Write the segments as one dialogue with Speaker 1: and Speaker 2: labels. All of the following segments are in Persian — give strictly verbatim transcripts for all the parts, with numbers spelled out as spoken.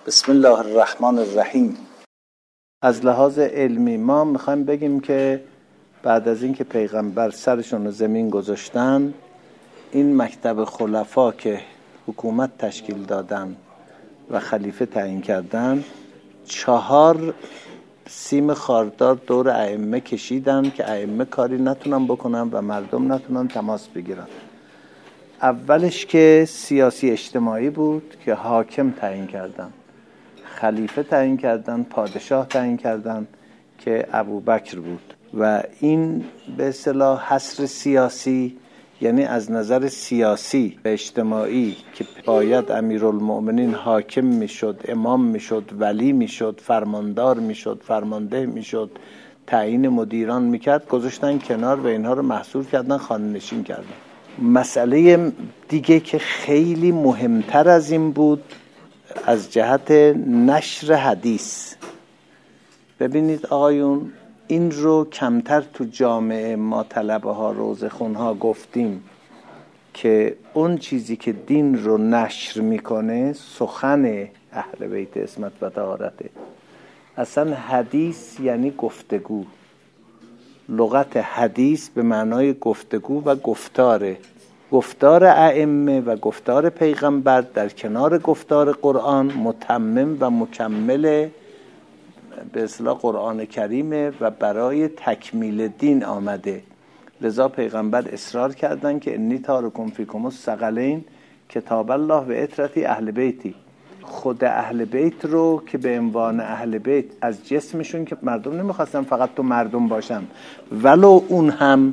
Speaker 1: بسم الله الرحمن الرحیم. از لحاظ علمی ما میخوایم بگیم که بعد از اینکه پیغمبر سرشون رو زمین گذاشتن، این مکتب خلفا که حکومت تشکیل دادن و خلیفه تعیین کردن، چهار سیم خاردار دور ائمه کشیدن که ائمه کاری نتونن بکنن و مردم نتونن تماس بگیرن. اولش که سیاسی اجتماعی بود که حاکم تعیین کردن، خلیفه تعیین کردن، پادشاه تعیین کردن که ابوبکر بود. و این به اصطلاح حصر سیاسی، یعنی از نظر سیاسی و اجتماعی که باید امیرالمؤمنین حاکم میشد، امام میشد، ولی میشد، فرماندار میشد، فرمانده میشد، تعیین مدیران میکرد، گذاشتن کنار و اینها رو محصور کردن، خانه نشین کردن. مسئله دیگه که خیلی مهمتر از این بود از جهت نشر حدیث. ببینید آقایون، این رو کمتر تو جامعه ما طلبه ها روزه خون ها گفتیم که اون چیزی که دین رو نشر میکنه سخن اهل بیت عصمت و طهارته. اصلا حدیث یعنی گفتگو. لغت حدیث به معنای گفتگو و گفتاره. گفتار ائمه و گفتار پیغمبر در کنار گفتار قرآن متمم و مکمل به اصطلاح قرآن کریمه و برای تکمیل دین آمده. لذا پیغمبر اصرار کردن که انی تارکم فیکم الثقلین کتاب الله و عترتی اهل بیتی. خود اهل بیت رو که به عنوان اهل بیت از جسمشون که مردم نمیخواستن فقط تو مردم باشن، ولو اون هم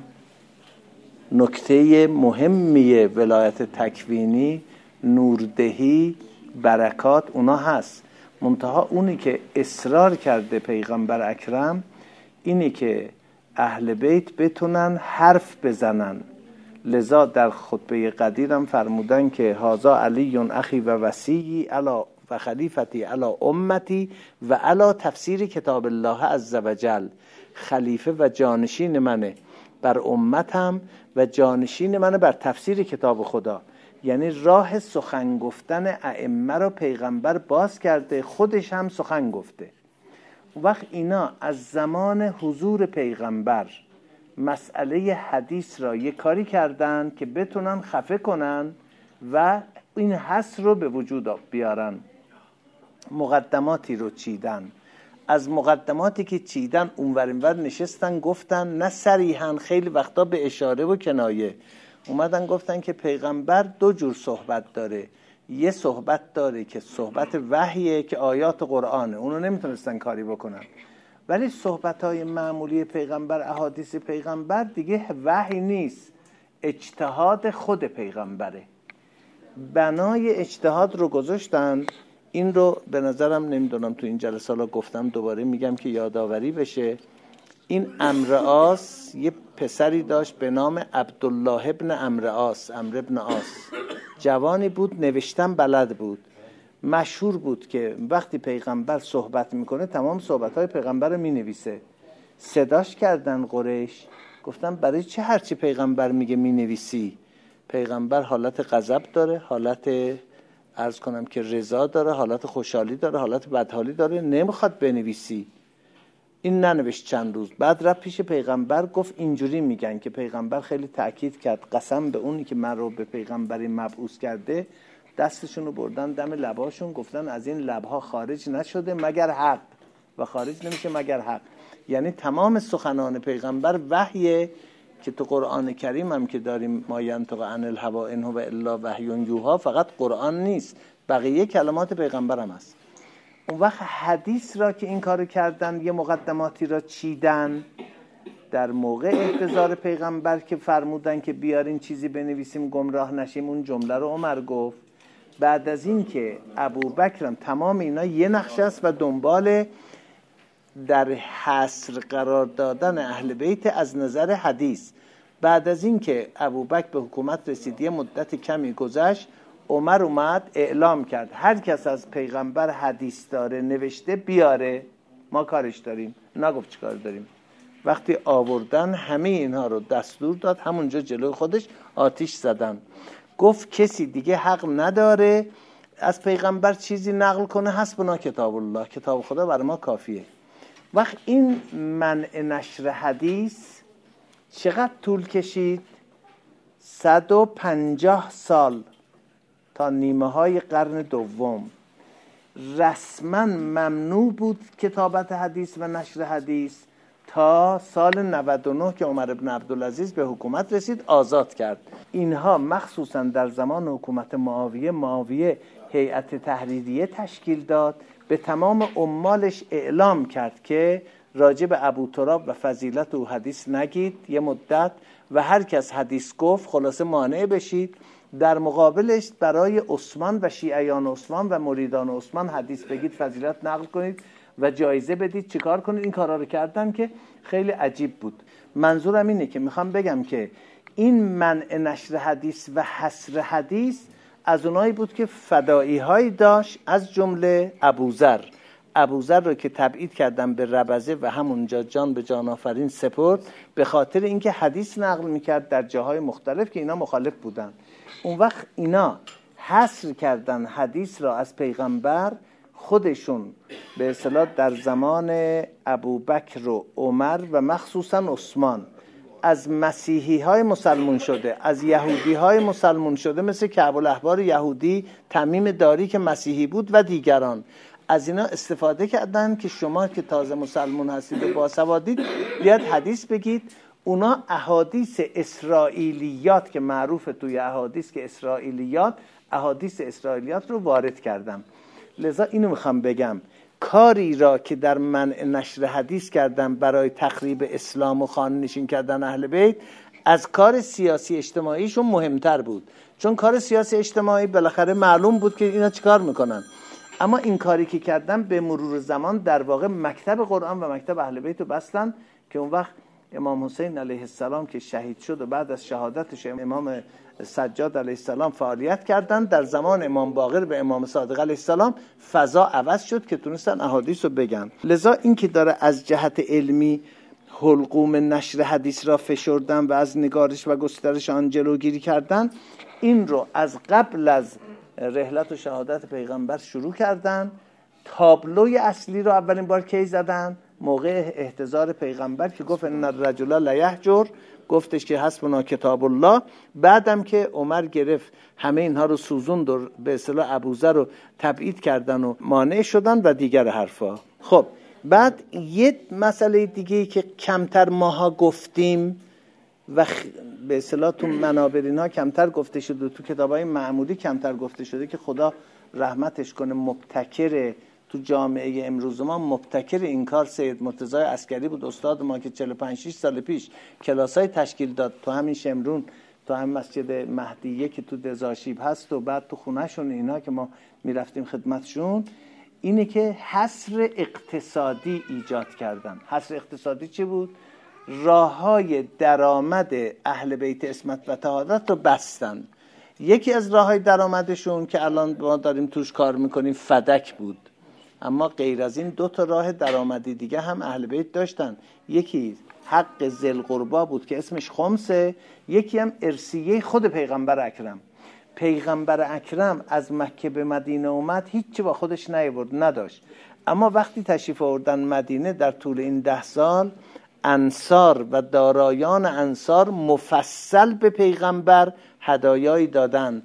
Speaker 1: نکته مهمیه ولایت تکوینی، نوردهی، برکات اونا هست. منتها اونی که اصرار کرده پیغمبر اکرم اینی که اهل بیت بتونن حرف بزنن. لذا در خطبه قدیرم فرمودن که هازا علی اخی و وصیی علی و خلیفتی علی امتی و علی تفسیر کتاب الله عزوجل. خلیفه و جانشین منه بر امتم و جانشین منه بر تفسیر کتاب خدا. یعنی راه سخن گفتن ائمه رو پیغمبر باز کرده، خودش هم سخن گفته. وقت اینا از زمان حضور پیغمبر مسئله حدیث را یک کاری کردن که بتونن خفه کنن و این حس رو به وجود بیارن. مقدماتی رو چیدن. از مقدماتی که چیدن اونور اینور نشستن گفتن، نه صریحاً، خیلی وقتا به اشاره و کنایه اومدن گفتن که پیغمبر دو جور صحبت داره. یه صحبت داره که صحبت وحیه که آیات قرآنه، اونو نمیتونستن کاری بکنن. ولی صحبت‌های معمولی پیغمبر، احادیث پیغمبر دیگه وحی نیست، اجتهاد خود پیغمبره. بنای اجتهاد رو گذاشتن. این رو به نظرم نمیدونم تو این جلسه ها گفتم، دوباره میگم که یادآوری بشه. این عمرو عاص یه پسری داشت به نام عبدالله ابن عمرو عاص، عمرو ابن عاص. جوانی بود، نوشتن بلد بود، مشهور بود که وقتی پیغمبر صحبت میکنه تمام صحبتهای پیغمبر رو مینویسه. صداش کردن قریش، گفتن برای چه هرچی پیغمبر میگه مینویسی؟ پیغمبر حالت غضب داره، حالت عرض کنم که رضا داره، حالت خوشحالی داره، حالت بدحالی داره، نمیخواد بنویسی. این ننوشت چند روز بعد رفت پیش پیغمبر گفت اینجوری میگن، که پیغمبر خیلی تأکید کرد قسم به اونی که من رو به پیغمبری مبعوث کرده. دستشون رو بردن دم لباشون، گفتن از این لبها خارج نشده مگر حق و خارج نمیشه مگر حق. یعنی تمام سخنان پیغمبر وحیه که تو قرآن کریم هم که داریم ما ینطق عن الهوی ان هو الا وحی یوحی، فقط قرآن نیست، بقیه کلمات پیغمبر هم هست. اون وقت حدیث را که این کارو کردن، یه مقدماتی را چیدن در موقع احتضار پیغمبر که فرمودن که بیارین چیزی بنویسیم گمراه نشیم، اون جمله رو عمر گفت. بعد از این که ابوبکرم، تمام اینا یه نقشه است و دنبال در حصر قرار دادن اهل بیت از نظر حدیث. بعد از این که ابوبکر به حکومت رسید، یه مدت کمی گذشت، عمر اومد اعلام کرد هر کس از پیغمبر حدیث داره نوشته بیاره، ما کارش داریم. نگفت چی کار داریم. وقتی آوردن همه اینها رو دستور داد، همونجا جلوی خودش آتیش زدن. گفت کسی دیگه حق نداره از پیغمبر چیزی نقل کنه حسبنا کتاب الله، کتاب خدا برای ما کافیه. وقت این منع نشر حدیث چقدر طول کشید؟ صد و پنجاه سال تا نیمه های قرن دوم رسما ممنوع بود کتابت حدیث و نشر حدیث، تا سال نود و نه که عمر بن عبدالعزیز به حکومت رسید آزاد کرد. اینها مخصوصا در زمان حکومت معاویه معاویه هیئت تحریریه تشکیل داد، به تمام عمالش اعلام کرد که راجع به ابو تراب و فضیلت او حدیث نگید یه مدت، و هر کس حدیث گفت خلاصه مانع بشید. در مقابلش برای عثمان و شیعیان عثمان و مریدان عثمان حدیث بگید، فضیلت نقل کنید و جایزه بدید، چیکار کنید. این کارا رو کردن که خیلی عجیب بود. منظورم اینه که میخوام بگم که این منع نشر حدیث و حصر حدیث از اونایی بود که فدایی هایی داشت، از جمله ابوذر. ابوذر رو که تبعید کردن به ربضه و همونجا جان به جان آفرین سپرد، به خاطر اینکه حدیث نقل میکرد در جاهای مختلف که اینا مخالف بودن. اون وقت اینا حصر کردن حدیث را از پیغمبر، خودشون به اصطلاح در زمان ابوبکر و عمر و مخصوصا عثمان از مسیحی های مسلمون شده، از یهودی های مسلمون شده، مثل کعب الاحبار یهودی، تمیم داری که مسیحی بود و دیگران، از اینا استفاده کردن که شما که تازه مسلمون هستید و باسوادید بیاد حدیث بگید. اونا احادیث اسرائیلیات که معروف توی احادیث که اسرائیلیات، احادیث اسرائیلیات رو وارد کردم. لذا اینو میخوام بگم، کاری را که در منع نشر حدیث کردن برای تخریب اسلام و خانه نشین کردن اهل بیت، از کار سیاسی اجتماعیشون مهمتر بود. چون کار سیاسی اجتماعی بالاخره معلوم بود که اینا چیکار میکنن، اما این کاری که کردن به مرور زمان در واقع مکتب قرآن و مکتب اهل بیت رو بستن، که اون وقت امام حسین علیه السلام که شهید شد و بعد از شهادتش امام سجاد علیه السلام فعالیت کردن، در زمان امام باقر و امام صادق علیه السلام فضا عوض شد که تونستن احادیث رو بگن. لذا این که داره از جهت علمی حلقوم نشر حدیث را فشردن و از نگارش و گسترش آن جلوگیری کردن، این رو از قبل از رحلت و شهادت پیغمبر شروع کردن. تابلوی اصلی رو اولین بار کی زدن؟ موقع احتضار پیغمبر که گفت ان الرجل لیهجر، گفتش که حسبنا کتاب الله. بعدم که عمر گرفت همه اینها رو سوزوند و به اصطلاح ابوذر رو تبعید کردن و مانع شدن و دیگر حرفا. خب بعد یه مسئله دیگه که کمتر ماها گفتیم و به اصطلاح تو منابرین ها کمتر گفته شده، تو کتابای معمولی کمتر گفته شده، که خدا رحمتش کنه مبتکر تو جامعه امروز ما، مبتکر این کار سید مرتضی عسکری بود، استاد ما که چهل و پنج شش سال پیش کلاسای تشکیل داد تو همین شمرون، تو همین مسجد مهدیه که تو دزاشیب هست و بعد تو خونهشون اینا که ما میرفتیم خدمتشون. اینه که حصر اقتصادی ایجاد کردن. حصر اقتصادی چی بود؟ راههای درآمد اهل بیت عصمت و طهارت رو بستن. یکی از راههای درآمدشون که الان ما داریم توش کار میکنیم فدک بود، اما غیر از این دو تا راه درآمدی دیگه هم اهل بیت داشتن. یکی حق ذی القربا بود که اسمش خمسه، یکی هم ارثیه خود پیغمبر اکرم. پیغمبر اکرم از مکه به مدینه اومد، هیچی با خودش نیاورد، نداشت، اما وقتی تشریف آوردن مدینه در طول این ده سال، انصار و دارایان انصار مفصل به پیغمبر هدایایی دادن،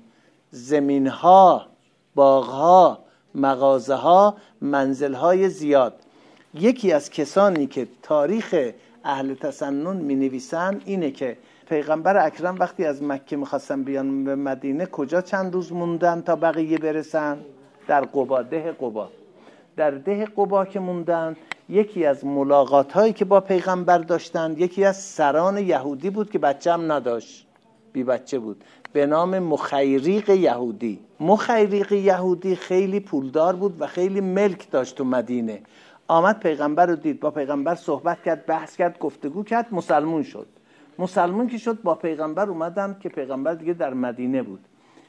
Speaker 1: زمینها، باغها، مغازه‌ها، منزل‌های زیاد. یکی از کسانی که تاریخ اهل تسنن می‌نویسن اینه که پیغمبر اکرم وقتی از مکه می‌خواستن بیان به مدینه، کجا چند روز موندن تا بقیه برسن؟ در قبا، ده قبا. در ده قبا که موندن، یکی از ملاقات هایی که با پیغمبر داشتن، یکی از سران یهودی بود که بچه هم نداشت، بی بچه بود، به نام مخیریق یهودی. مخیریق یهودی خیلی پولدار بود و خیلی ملک داشت تو مدینه. آمد پیغمبر رو دید، با پیغمبر صحبت کرد، بحث کرد، گفتگو کرد، مسلمون شد. مسلمون که شد، با پیغمبر اومدن که پیغمبر دیگه در مدینه بود.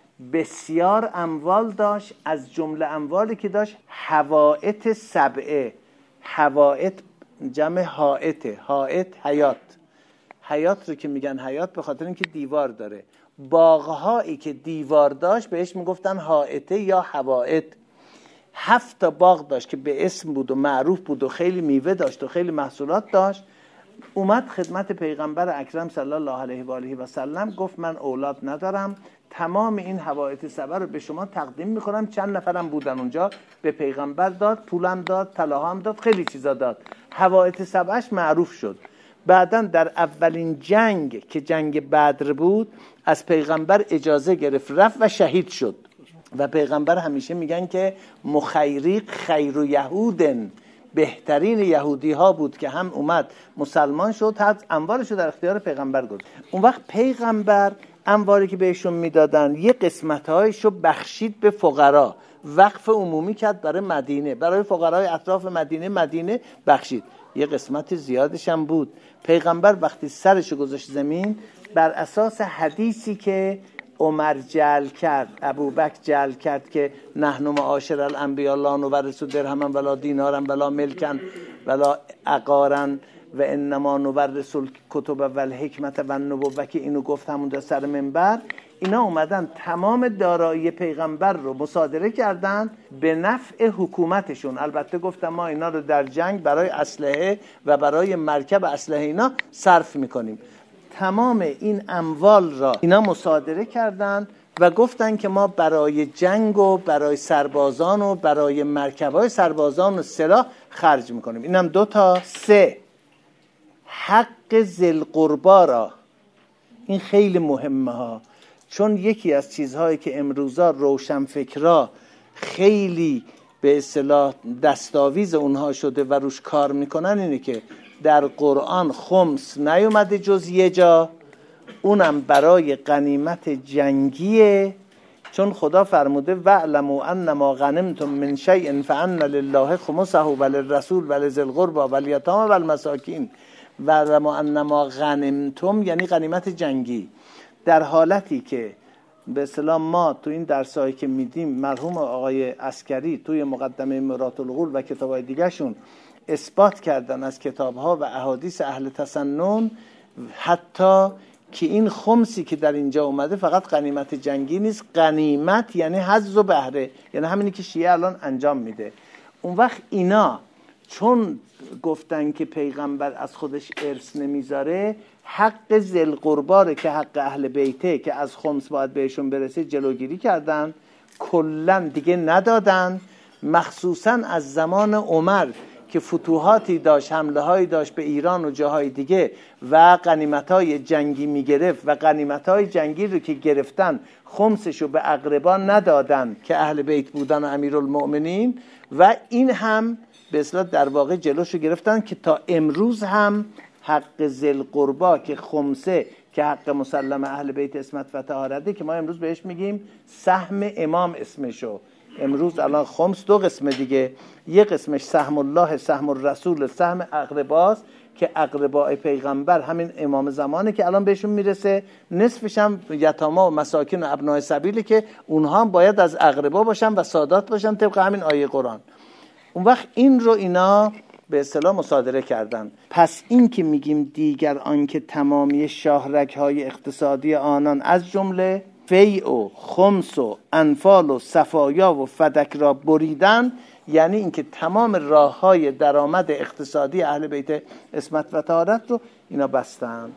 Speaker 1: بسیار اموال داشت، از جمله اموالی که داشت حوائط سبعه. حوائط جمع حائطه، حائط حیات. حیات رو که میگن حیات به خاطر اینکه دیوار داره. باغهایی که دیوار داشت بهش میگفتن حائطه یا حوائط. هفت تا باغ داشت که به اسم بود و معروف بود و خیلی میوه داشت و خیلی محصولات داشت. اومد خدمت پیغمبر اکرم صلی الله علیه و آله و سلم، گفت من اولاد ندارم، تمام این حوائط سبع رو به شما تقدیم میکنم. چند نفرم بودن اونجا، به پیغمبر داد، پولم داد، طلاهام داد، خیلی چیزا داد. حوائط سبعش معروف شد. بعدن در اولین جنگ که جنگ بدر بود، از پیغمبر اجازه گرفت رفت و شهید شد. و پیغمبر همیشه میگن که مخیریق خیر و یهودن، بهترین یهودی ها بود که هم اومد مسلمان شد، هم اموالش رو در اختیار پیغمبر گذاشت. اون وقت پیغمبر اموالی که بهشون میدادن یه قسمت‌هایش رو بخشید به فقرا، وقف عمومی کرد برای مدینه، برای فقرای اطراف مدینه مدینه بخشید. یه قسمت زیادش هم بود. پیغمبر وقتی سرش گذاشت زمین، بر اساس حدیثی که عمر جعل کرد، ابوبکر جعل کرد که نحن معاشر الانبیاء لا نورث درهما ولا دینارا ولا ملکا ولا عقارا و انما نورث الکتب والحکمت والنبوة، که اینو گفت همون در سر منبر. اینا اومدن تمام دارایی پیغمبر رو مصادره کردن به نفع حکومتشون. البته گفتم ما اینا رو در جنگ برای اسلحه و برای مرکب اسلحه اینا صرف میکنیم. تمام این اموال را اینا مصادره کردن و گفتن که ما برای جنگ و برای سربازان و برای مرکبای سربازان و سلاح خرج میکنیم. اینم دو تا. سه، حق ذی القربا را، این خیلی مهمه ها، چون یکی از چیزهایی که امروزا روشنفکرا خیلی به اصطلاح دستاویز اونها شده و روش کار میکنن اینه که در قرآن خمس نیومده جز یه جا، اونم برای غنیمت جنگیه. چون خدا فرموده وَاعْلَمُوا أَنَّمَا غَنِمْتُم مِّن شَيْءٍ فَأَنَّ لِلَّهِ خُمُسَهُ وَلِلرَّسُولِ وَلِذِي الْقُرْبَى وَالْيَتَامَى وَالْمَسَاکِینِ وَاعْلَمُوا أَنَّمَا غَنِمْتُم، یعنی غنیمت جنگی. در حالتی که به اصطلاح ما تو این درسایی که میدیم، مرحوم آقای عسکری توی مقدمه مرات الغول و کتابای دیگه شون اثبات کردن از کتاب‌ها و احادیث اهل تسنن، حتی که این خمسی که در اینجا اومده فقط غنیمت جنگی نیست، غنیمت یعنی حظ و بهره، یعنی همینی که شیعه الان انجام میده. اون وقت اینا چون گفتن که پیغمبر از خودش ارث نمیذاره، حق ذی القربا که حق اهل بیته که از خمس باید بهشون برسه جلوگیری کردن، کلا دیگه ندادن. مخصوصا از زمان عمر که فتوحاتی داشت، حمله هایی داشت به ایران و جاهای دیگه و غنیمت های جنگی میگرفت و غنیمت های جنگی رو که گرفتن خمسشو به اقربا ندادن که اهل بیت بودن و امیرالمؤمنین، و این هم به اصطلاح در واقع جلوشو گرفتن که تا امروز هم حق ذی القربا که خمسه که حق مسلم اهل بیت اسمت و طهارته که ما امروز بهش میگیم سهم امام اسمشو. امروز الان خمس دو قسمه دیگه، یه قسمش سهم الله، سهم الرسول، سهم اقرباست که اقربای پیغمبر همین امام زمانه که الان بهشون میرسه، نصفش هم یتاما و مساکین و ابنای سبیلی که اونها هم باید از اقربا باشن و سادات باشن طبق همین آیه قرآن. اون وقت این رو اینا به اصطلاح مصادره کردن. پس این که میگیم دیگر آن که تمامی شاهرگ های اقتصادی آنان از جمله فیع و خمس و انفال و صفایا و فدک را بریدن، یعنی اینکه تمام راه های درآمد اقتصادی اهل بیت اسمت و طهارت رو اینا بستن.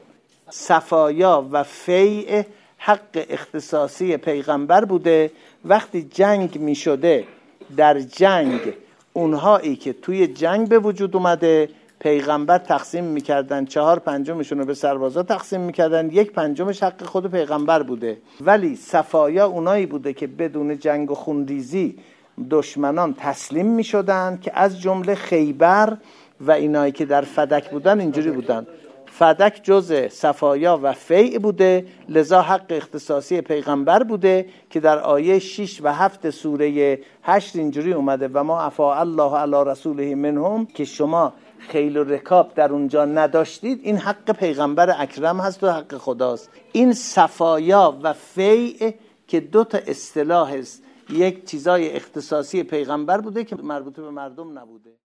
Speaker 1: صفایا و فیع حق اختصاصی پیغمبر بوده. وقتی جنگ می شده، در جنگ اونهایی که توی جنگ به وجود اومده پیغمبر تقسیم میکردن، چهار پنجمشون رو به سربازا تقسیم میکردن، یک پنجمش حق خود پیغمبر بوده. ولی صفایا اونایی بوده که بدون جنگ و خونریزی دشمنان تسلیم میشدن، که از جمله خیبر و اینایی که در فدک بودن اینجوری بودن. فدک جزء صفایا و فیع بوده، لذا حق اختصاصی پیغمبر بوده که در آیه شش و هفت سوره هشت اینجوری اومده و ما عفا الله علی رسوله منهم، که شما خیل و رکاب در اونجا نداشتید، این حق پیغمبر اکرم هست و حق خداست. این صفایا و فیع که دو تا اصطلاح است، یک چیزای اختصاصی پیغمبر بوده که مربوط به مردم نبوده.